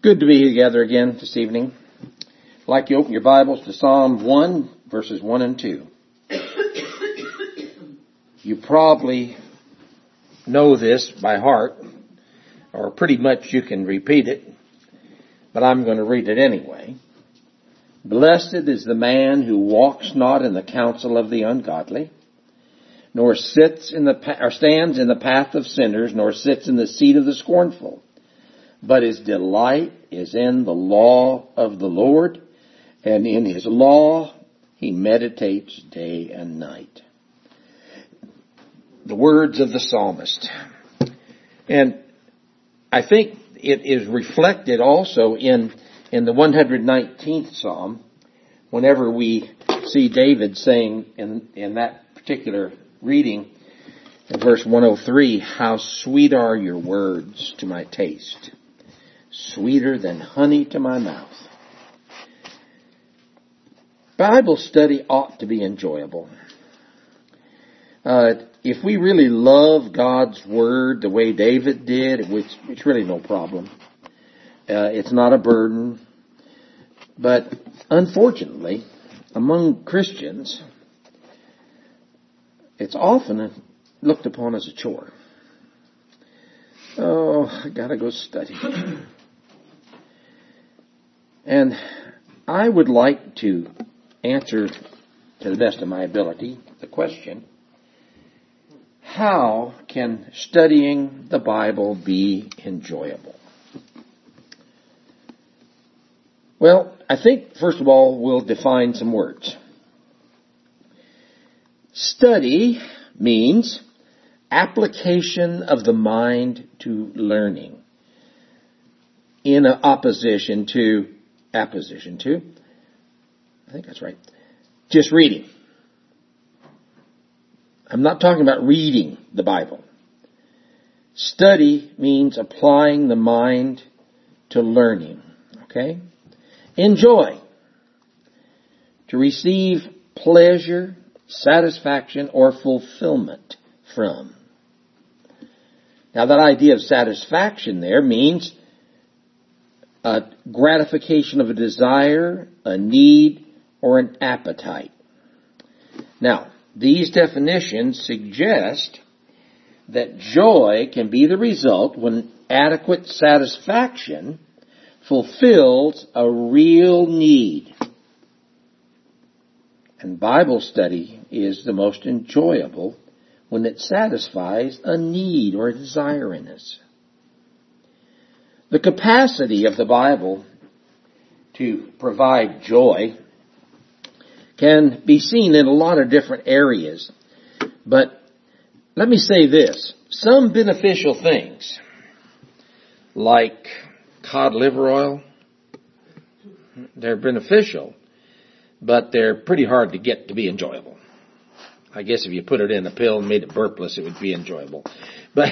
Good to be together again this evening. I'd like you to open your Bibles to Psalm 1, verses 1 and 2. You probably know this by heart, or pretty much you can repeat it, but I'm going to read it anyway. Blessed is the man who walks not in the counsel of the ungodly, nor stands in the path of sinners, nor sits in the seat of the scornful. But his delight is in the law of the Lord, and in his law he meditates day and night. The words of the psalmist. And I think it is reflected also in the 119th Psalm, whenever we see David saying in that particular reading, in verse 103, how sweet are your words to my taste, sweeter than honey to my mouth. Bible study ought to be enjoyable. If we really love God's Word the way David did, it's really no problem. It's not a burden. But unfortunately, among Christians, it's often looked upon as a chore. Oh, I gotta go study. And I would like to answer, to the best of my ability, the question, how can studying the Bible be enjoyable? Well, I think, first of all, we'll define some words. Study means application of the mind to learning, in opposition to, I think that's right, just reading. I'm not talking about reading the Bible. Study means applying the mind to learning. Okay? Enjoy. To receive pleasure, satisfaction, or fulfillment from. Now that idea of satisfaction there means a gratification of a desire, a need, or an appetite. Now, these definitions suggest that joy can be the result when adequate satisfaction fulfills a real need. And Bible study is the most enjoyable when it satisfies a need or a desire in us. The capacity of the Bible to provide joy can be seen in a lot of different areas. But let me say this. Some beneficial things, like cod liver oil, they're beneficial, but they're pretty hard to get to be enjoyable. I guess if you put it in a pill and made it burpless, it would be enjoyable. But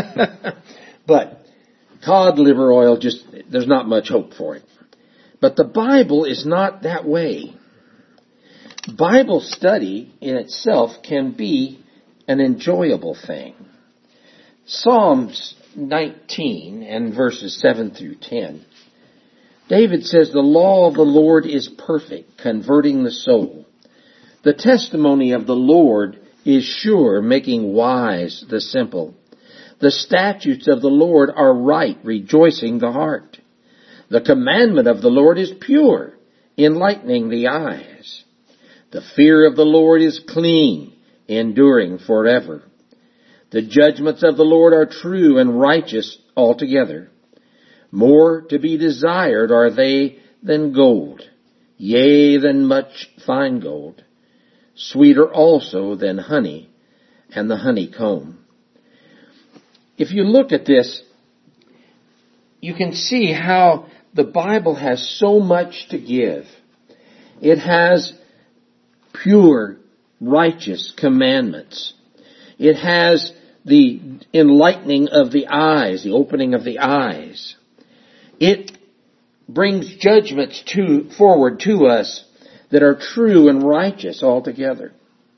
cod liver oil, there's not much hope for it. But the Bible is not that way. Bible study in itself can be an enjoyable thing. Psalms 19 and verses 7 through 10. David says, the law of the Lord is perfect, converting the soul. The testimony of the Lord is sure, making wise the simple. The statutes of the Lord are right, rejoicing the heart. The commandment of the Lord is pure, enlightening the eyes. The fear of the Lord is clean, enduring forever. The judgments of the Lord are true and righteous altogether. More to be desired are they than gold, yea, than much fine gold. Sweeter also than honey and the honeycomb. If you look at this, you can see how the Bible has so much to give. It has pure, righteous commandments. It has the enlightening of the eyes, the opening of the eyes. It brings judgments forward to us that are true and righteous altogether.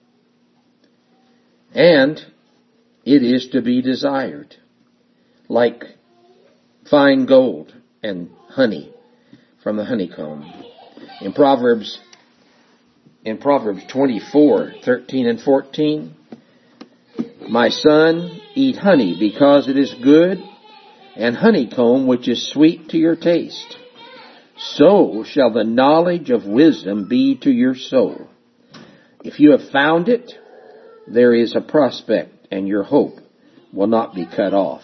And it is to be desired, like fine gold and honey from the honeycomb. In Proverbs 24:13 and 14, my son, eat honey because it is good, and honeycomb which is sweet to your taste. So shall the knowledge of wisdom be to your soul. If you have found it, there is a prospect, and your hope will not be cut off.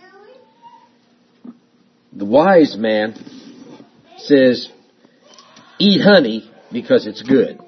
The wise man says, eat honey because it's good.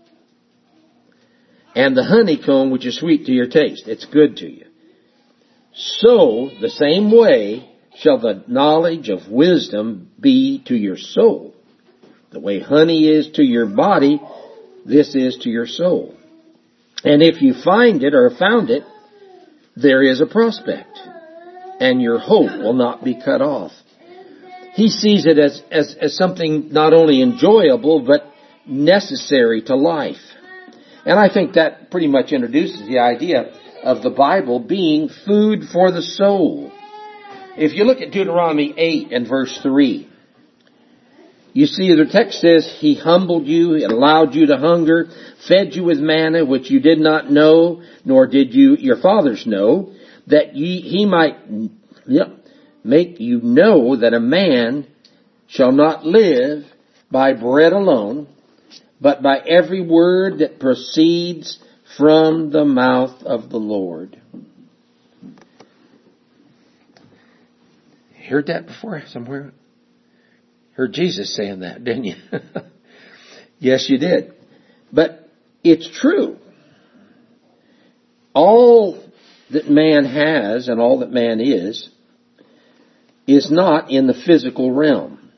And the honeycomb which is sweet to your taste, it's good to you. So, the same way shall the knowledge of wisdom be to your soul. The way honey is to your body, this is to your soul. And if you find it or found it, there is a prospect, and your hope will not be cut off. He sees it as something not only enjoyable, but necessary to life. And I think that pretty much introduces the idea of the Bible being food for the soul. If you look at Deuteronomy 8 and verse 3, you see the text says, He humbled you, and allowed you to hunger, fed you with manna, which you did not know, nor did your fathers know, that He might make you know that a man shall not live by bread alone, but by every word that proceeds from the mouth of the Lord. Heard that before somewhere? Heard Jesus saying that, didn't you? Yes, you did. But it's true. All that man has and all that man is not in the physical realm.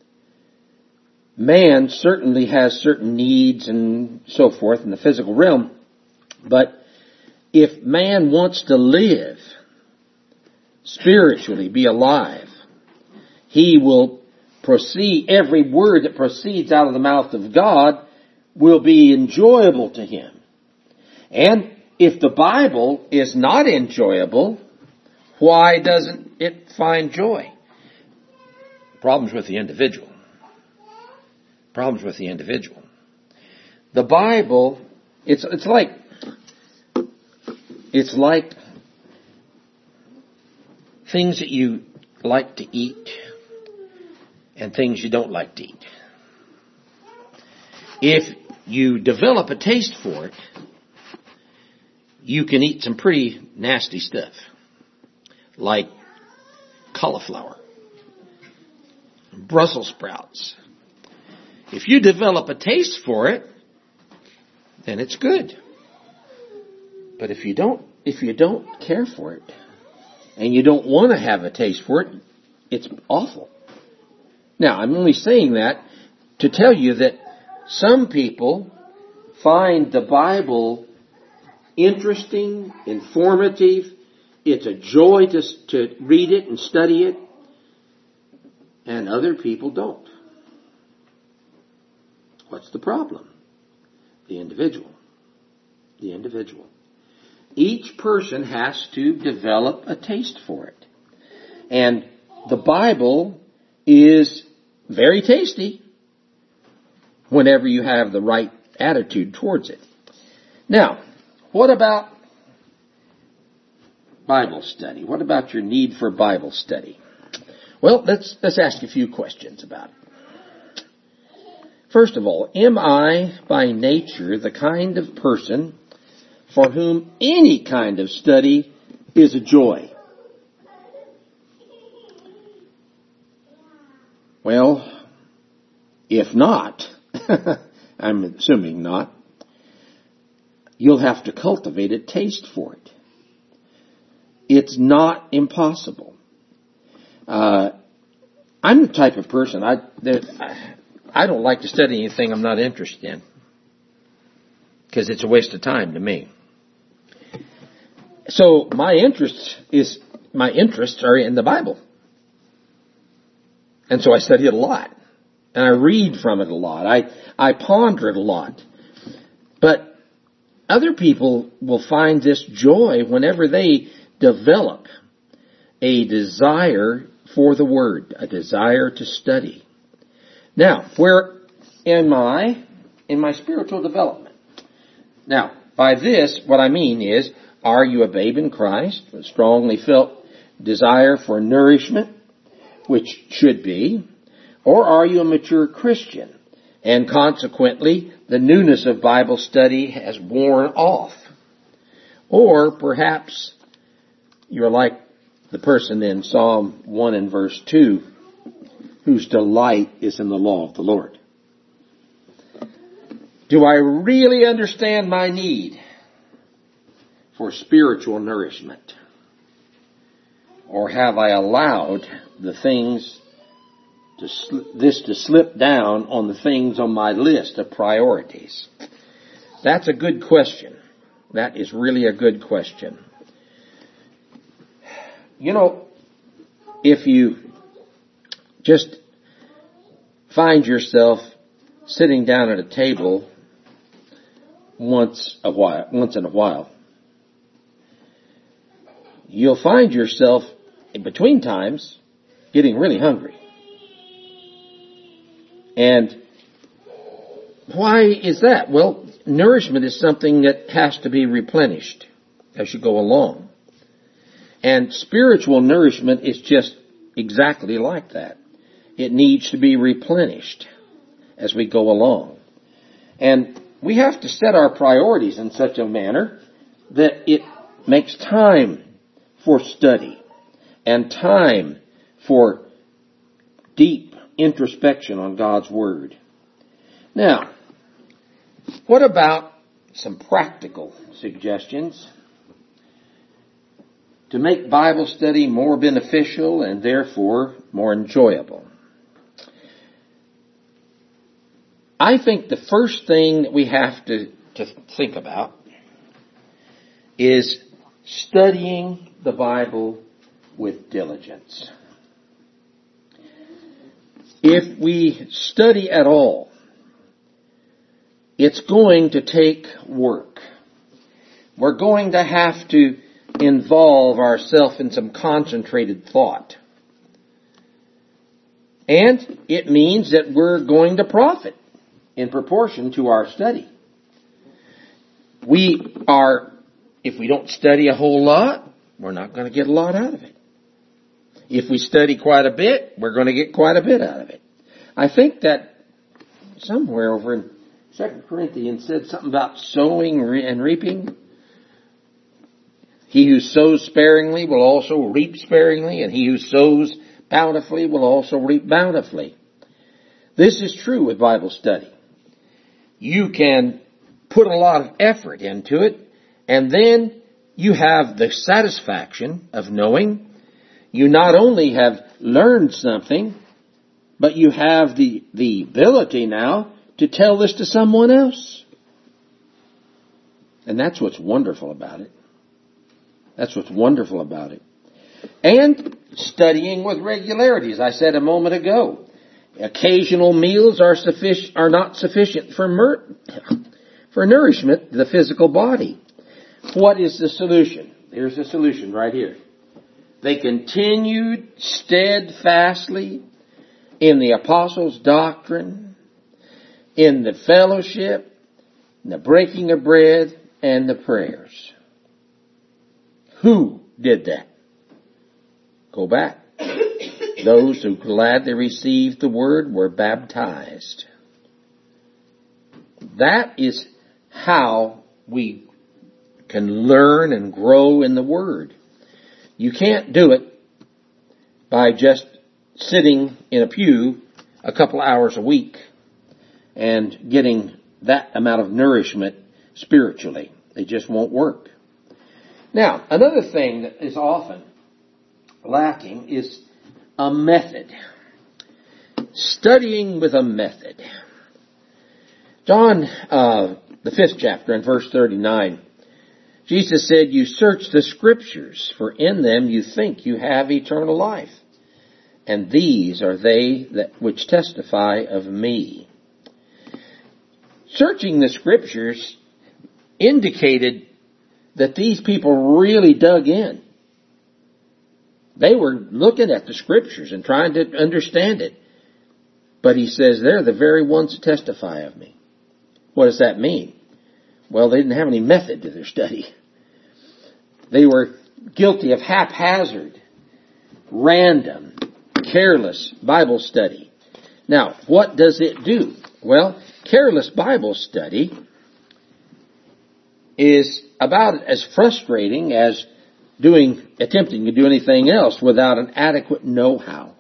Man certainly has certain needs and so forth in the physical realm, but if man wants to live spiritually, be alive, he will proceed, every word that proceeds out of the mouth of God will be enjoyable to him. And if the Bible is not enjoyable, why doesn't it find joy? Problems with the individual. Problems with the individual. The Bible, it's like things that you like to eat and things you don't like to eat. If you develop a taste for it, you can eat some pretty nasty stuff, like cauliflower, Brussels sprouts. If you develop a taste for it, then it's good. But if you don't care for it, and you don't want to have a taste for it, it's awful. Now, I'm only saying that to tell you that some people find the Bible interesting, informative. It's a joy to read it and study it. And other people don't. What's the problem? The individual. The individual. Each person has to develop a taste for it. And the Bible is very tasty whenever you have the right attitude towards it. Now, what about Bible study? What about your need for Bible study? Well, let's ask a few questions about it. First of all, am I by nature the kind of person for whom any kind of study is a joy? Well, if not, I'm assuming not, you'll have to cultivate a taste for it. It's not impossible. I'm the type of person, I don't like to study anything I'm not interested in, because it's a waste of time to me. So my interests are in the Bible. And so I study it a lot. And I read from it a lot. I ponder it a lot. But other people will find this joy whenever they develop a desire for the Word, a desire to study. Now, where am I in my spiritual development? Now, by this, what I mean is, are you a babe in Christ with strongly felt desire for nourishment, which should be, or are you a mature Christian, and consequently the newness of Bible study has worn off? Or perhaps you're like the person in Psalm 1 and verse 2, whose delight is in the law of the Lord. Do I really understand my need for spiritual nourishment? Or have I allowed the things to slip down on the things on my list of priorities? That's a good question. That is really a good question. You know, if you just find yourself sitting down at a table once in a while, you'll find yourself in between times getting really hungry. And why is that? Well, nourishment is something that has to be replenished as you go along. And spiritual nourishment is just exactly like that. It needs to be replenished as we go along. And we have to set our priorities in such a manner that it makes time for study and time for deep introspection on God's Word. Now, what about some practical suggestions to make Bible study more beneficial and therefore more enjoyable? I think the first thing that we have to think about is studying the Bible with diligence. If we study at all, it's going to take work. We're going to have to involve ourselves in some concentrated thought. And it means that we're going to profit in proportion to our study. If we don't study a whole lot, we're not going to get a lot out of it. If we study quite a bit, we're going to get quite a bit out of it. I think that somewhere over in 2 Corinthians said something about sowing and reaping. He who sows sparingly will also reap sparingly, and he who sows bountifully will also reap bountifully. This is true with Bible study. You can put a lot of effort into it, and then you have the satisfaction of knowing you not only have learned something, but you have the ability now to tell this to someone else. And that's what's wonderful about it. That's what's wonderful about it. And studying with regularity, as I said a moment ago. Occasional meals are not sufficient for nourishment to the physical body. What is the solution? Here's the solution right here. They continued steadfastly in the apostles' doctrine, in the fellowship, in the breaking of bread, and the prayers. Who did that? Go back. Those who gladly received the word were baptized. That is how we can learn and grow in the word. You can't do it by just sitting in a pew a couple hours a week and getting that amount of nourishment spiritually. It just won't work. Now, another thing that is often lacking is a method. Studying with a method. John, the 5th chapter and verse 39, Jesus said, "You search the Scriptures, for in them you think you have eternal life. And these are they which testify of me." Searching the Scriptures indicated that these people really dug in. They were looking at the Scriptures and trying to understand it. But he says, they're the very ones that testify of me. What does that mean? Well, they didn't have any method to their study. They were guilty of haphazard, random, careless Bible study. Now, what does it do? Well, careless Bible study is about as frustrating as attempting to do anything else without an adequate know-how.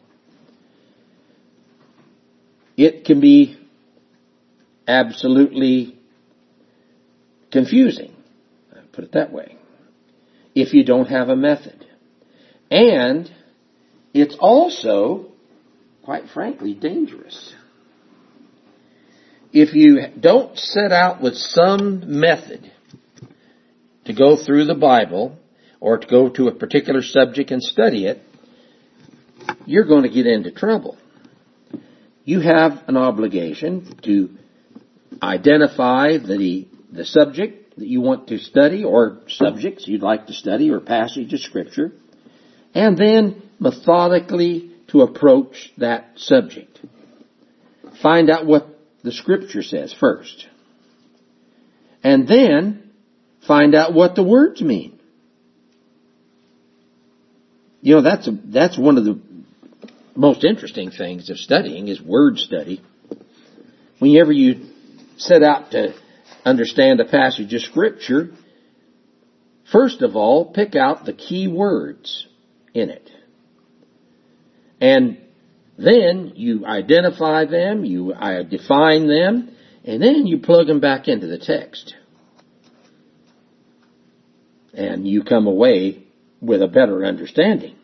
It can be absolutely confusing, I'll put it that way, if you don't have a method. And it's also, quite frankly, dangerous. If you don't set out with some method to go through the Bible or to go to a particular subject and study it, you're going to get into trouble. You have an obligation to identify the subject that you want to study, or subjects you'd like to study, or passage of Scripture, and then methodically to approach that subject. Find out what the Scripture says first. And then find out what the words mean. You know, that's one of the most interesting things of studying is word study. Whenever you set out to understand a passage of Scripture, first of all, pick out the key words in it. And then you identify them, you define them, and then you plug them back into the text. And you come away with a better understanding.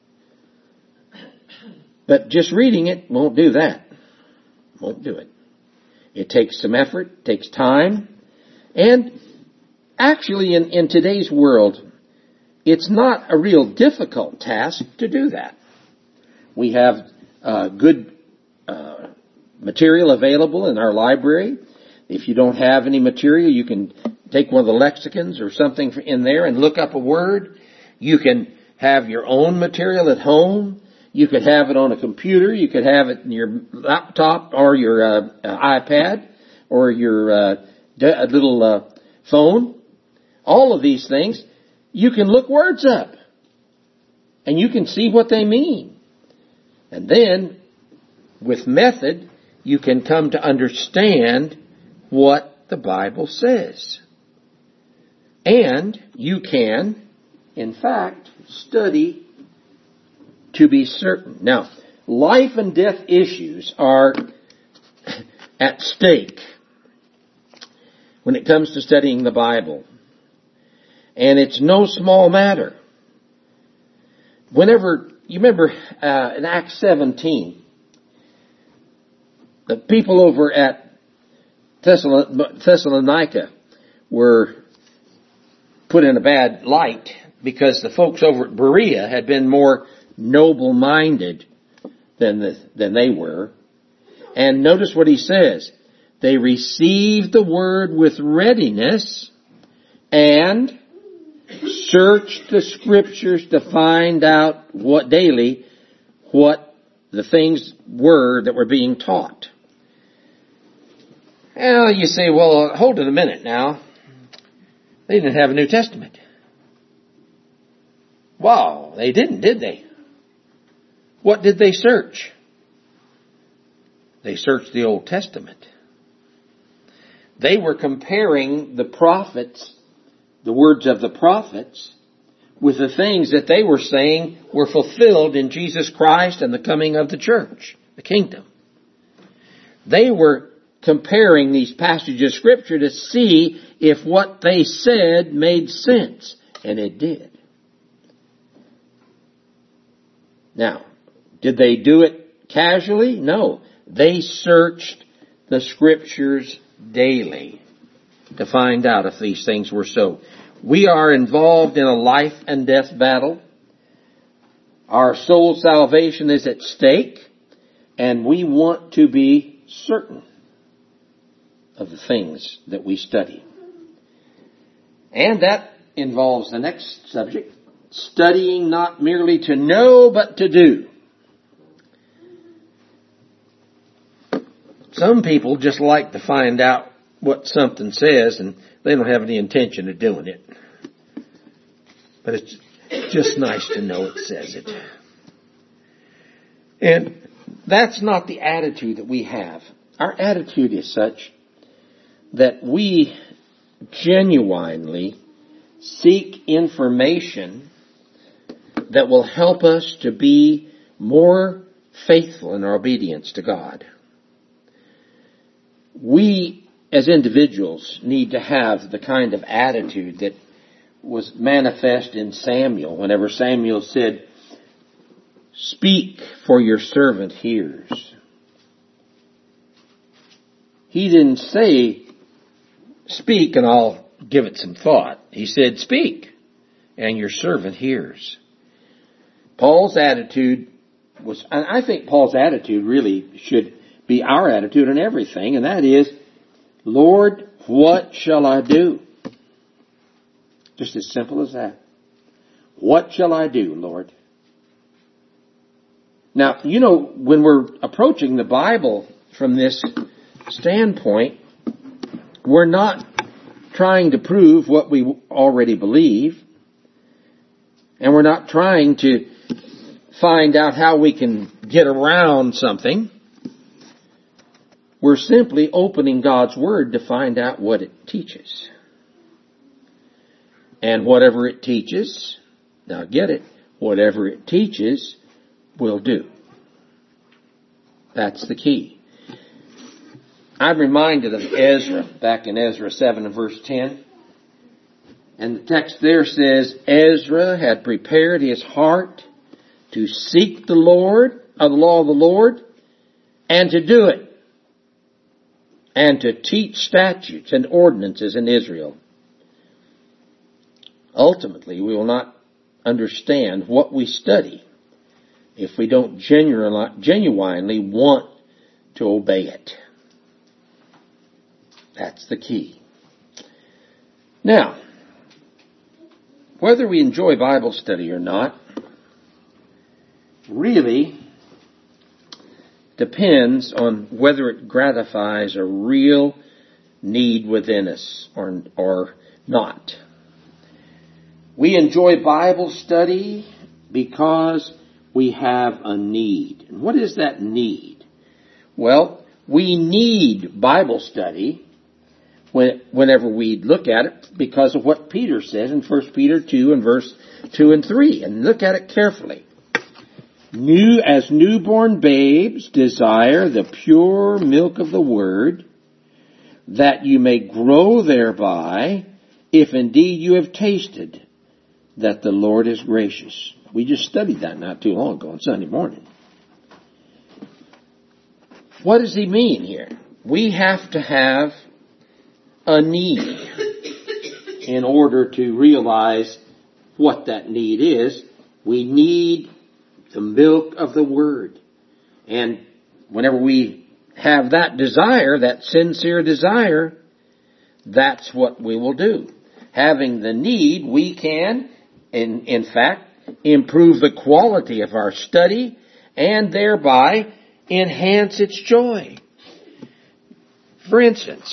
But just reading it won't do that. Won't do it. It takes some effort, takes time. And actually in today's world, it's not a real difficult task to do that. We have good material available in our library. If you don't have any material, you can take one of the lexicons or something in there and look up a word. You can have your own material at home. You could have it on a computer. You could have it in your laptop or your iPad or your little phone. All of these things, you can look words up and you can see what they mean. And then, with method, you can come to understand what the Bible says. And you can, in fact, study to be certain. Now, life and death issues are at stake when it comes to studying the Bible. And it's no small matter. Whenever, you remember in Acts 17, the people over at Thessalonica were put in a bad light because the folks over at Berea had been more noble-minded than they were. And notice what he says. They received the word with readiness and searched the Scriptures to find out what the things were that were being taught. Well, you say, well, hold it a minute now. They didn't have a New Testament. Wow, they didn't, did they? What did they search? They searched the Old Testament. They were comparing the prophets, the words of the prophets, with the things that they were saying were fulfilled in Jesus Christ and the coming of the church, the kingdom. They were comparing these passages of Scripture to see if what they said made sense. And it did. Now, did they do it casually? No. They searched the Scriptures daily to find out if these things were so. We are involved in a life and death battle. Our soul salvation is at stake, and we want to be certain of the things that we study. And that involves the next subject, studying not merely to know, but to do. Some people just like to find out what something says, and they don't have any intention of doing it. But it's just nice to know it says it. And that's not the attitude that we have. Our attitude is such that we genuinely seek information that will help us to be more faithful in our obedience to God. We, as individuals, need to have the kind of attitude that was manifest in Samuel whenever Samuel said, "Speak, for your servant hears." He didn't say, "Speak and I'll give it some thought." He said, "Speak, and your servant hears." Paul's attitude was, and I think Paul's attitude really should be our attitude in everything, and that is, "Lord, what shall I do?" Just as simple as that. What shall I do, Lord? Now, you know, when we're approaching the Bible from this standpoint, we're not trying to prove what we already believe, and we're not trying to find out how we can get around something. We're simply opening God's Word to find out what it teaches. And whatever it teaches, now get it, whatever it teaches, we'll do. That's the key. I'm reminded of Ezra, back in Ezra 7 and verse 10. And the text there says, Ezra had prepared his heart to seek the Lord, the law of the Lord, and to do it, and to teach statutes and ordinances in Israel. Ultimately, we will not understand what we study if we don't genuinely want to obey it. That's the key. Now, whether we enjoy Bible study or not really depends on whether it gratifies a real need within us or not. We enjoy Bible study because we have a need. And what is that need? Well, we need Bible study whenever we look at it because of what Peter says in 1 Peter 2 and verse 2 and 3. And look at it carefully. As newborn babes desire the pure milk of the word, that you may grow thereby, if indeed you have tasted that the Lord is gracious. We just studied that not too long ago on Sunday morning. What does he mean here? We have to have a need in order to realize what that need is. We need the milk of the Word. And whenever we have that desire, that sincere desire, that's what we will do. Having the need, we can, in fact, improve the quality of our study and thereby enhance its joy. For instance,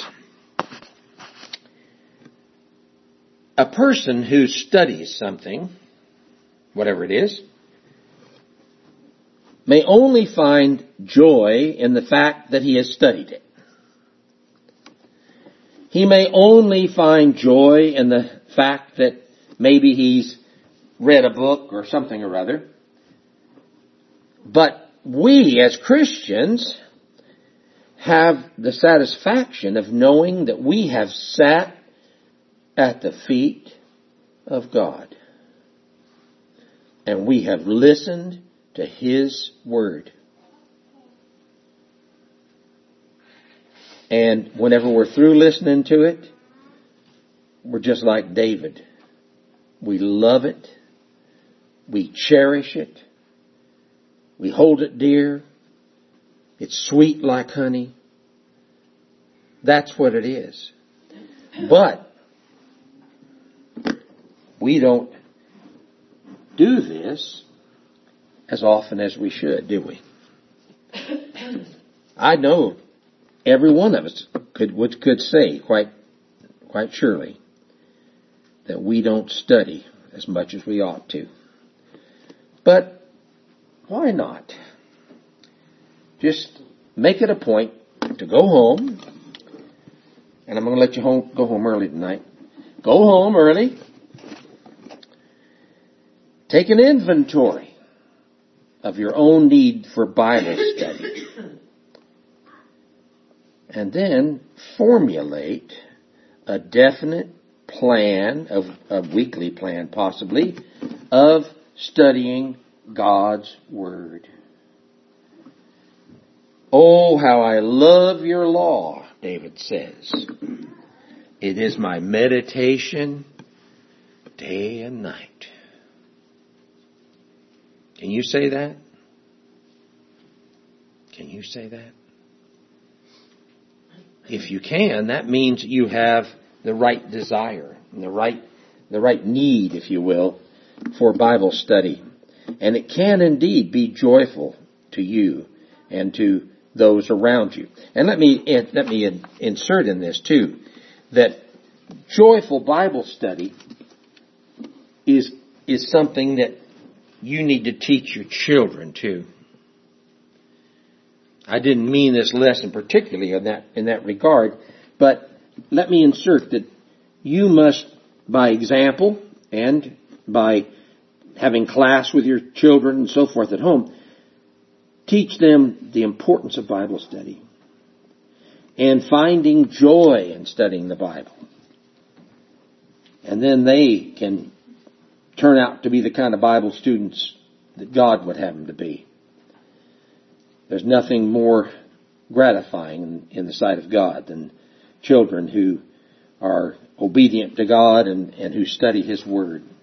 a person who studies something, whatever it is, may only find joy in the fact that he has studied it. He may only find joy in the fact that maybe he's read a book or something or other. But we as Christians have the satisfaction of knowing that we have sat at the feet of God. And we have listened to His Word. And whenever we're through listening to it, we're just like David. We love it. We cherish it. We hold it dear. It's sweet like honey. That's what it is. But we don't do this as often as we should, do we? I know every one of us could say quite surely that we don't study as much as we ought to. But why not? Just make it a point to go home, and I'm going to let you go home early tonight. Go home early. Take an inventory of your own need for Bible study. And then formulate a definite plan, a weekly plan possibly, of studying God's Word. Oh, how I love your law, David says. It is my meditation day and night. Can you say that? Can you say that? If you can, that means you have the right desire and the right need, if you will, for Bible study. And it can indeed be joyful to you and to those around you. And let me insert in this too, that joyful Bible study is something that you need to teach your children too. I didn't mean this lesson particularly in that regard, but let me insert that you must, by example and by having class with your children and so forth at home, teach them the importance of Bible study and finding joy in studying the Bible. And then they can turn out to be the kind of Bible students that God would have them to be. There's nothing more gratifying in the sight of God than children who are obedient to God and who study His Word.